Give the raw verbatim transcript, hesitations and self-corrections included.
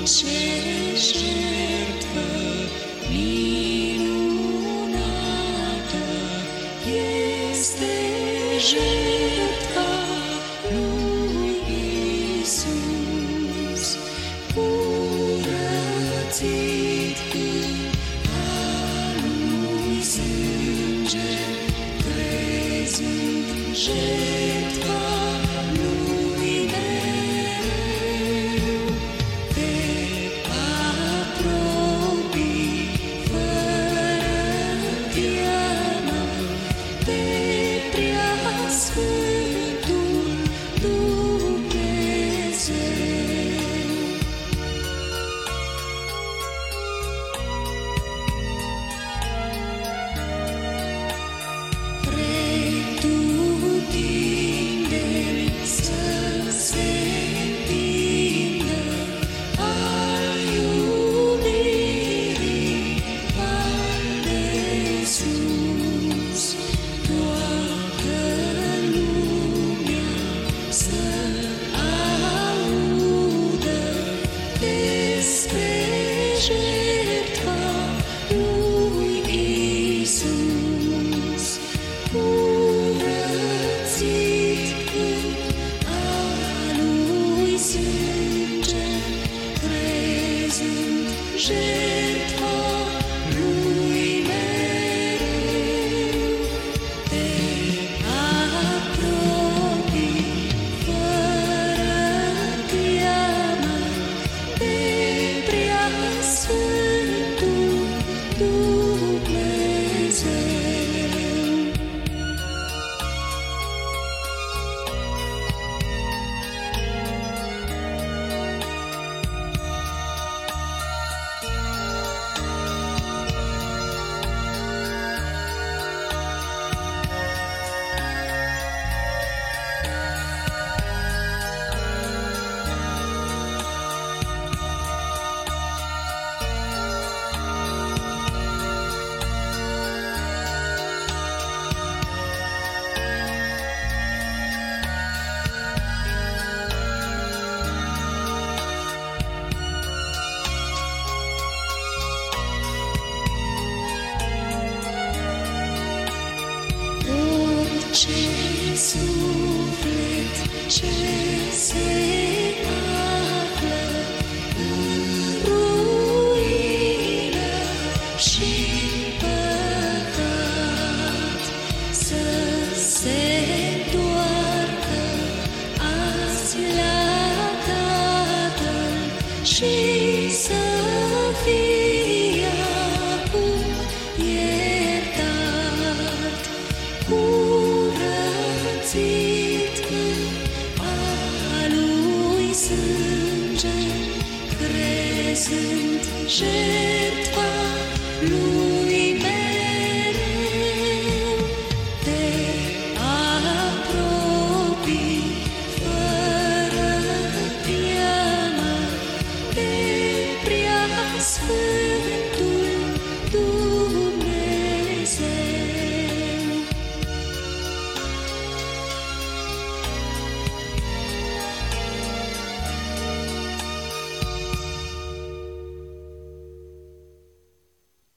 Ce jertfă minunată este jertfa lui Iisus, curățit în al lui sânge, crezând jertfa lui mereu, te apropii fără teamă de Preasfântul Dumnezeu. Pretutindeni să se întindă al iubirii al de sus, toată lumea să audă despre jertfa lui Iisus, curățit în al lui sânge, crezând jertfa lui mereu, te apropii fără teamă de Preasfântul Dumnezeu. Orice suflet ce se află în ruină și păcat, să se întoarcă azi la Tatăl și să fie acum iertat, curățit în al lui sânge, crezând jertfa lui